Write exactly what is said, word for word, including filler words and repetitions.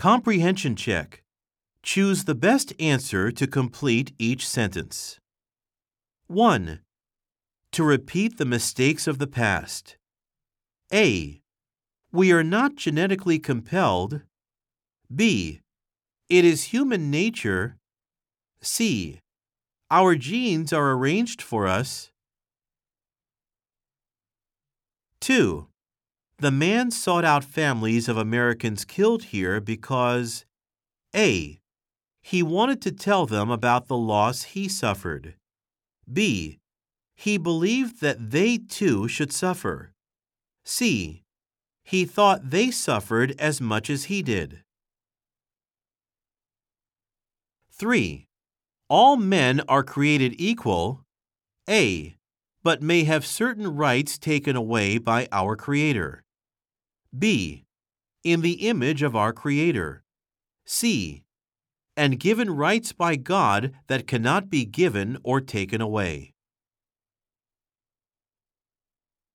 Comprehension check. Choose the best answer to complete each sentence. one. To repeat the mistakes of the past. A. We are not genetically compelled. B. It is human nature. C. Our genes are arranged for us. two. The man sought out families of Americans killed here because A. He wanted to tell them about the loss he suffered. B. He believed that they too should suffer. C. He thought they suffered as much as he did. three. All men are created equal. A. But may have certain rights taken away by our Creator. B. In the image of our Creator. C. And given rights by God that cannot be given or taken away.